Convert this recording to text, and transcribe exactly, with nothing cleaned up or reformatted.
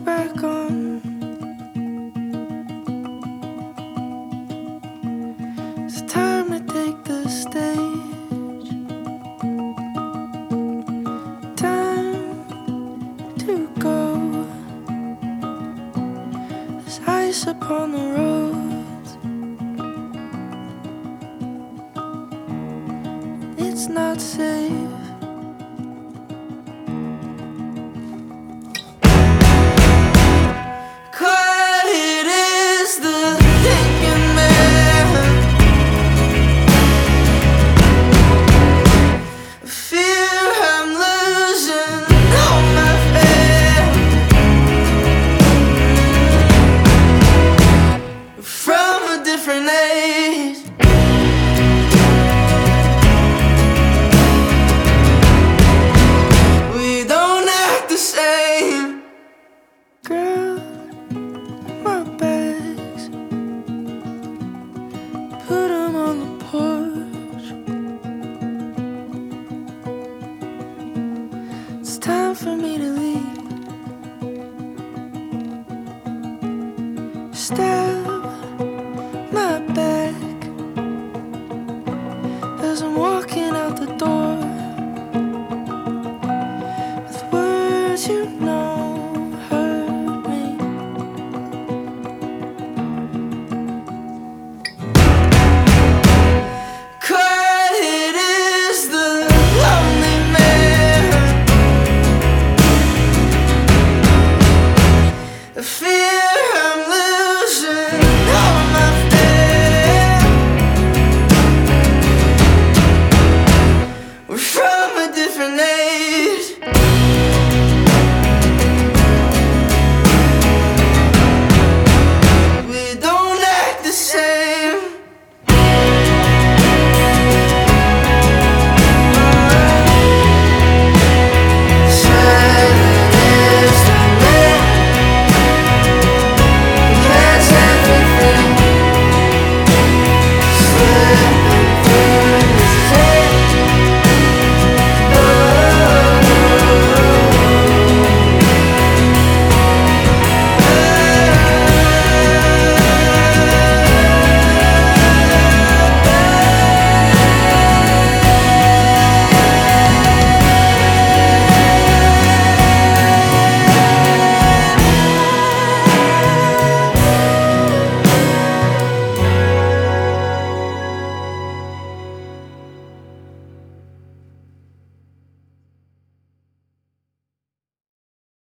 back on. It's time to take the stage. Time to go. There's ice upon the roads. It's not safe. Quiet is the thinking man. Fear I'm losing all my faith. From a different age. We don't act the same. Girl, my bags, put 'em on the porch. It's time for me to leave. Stay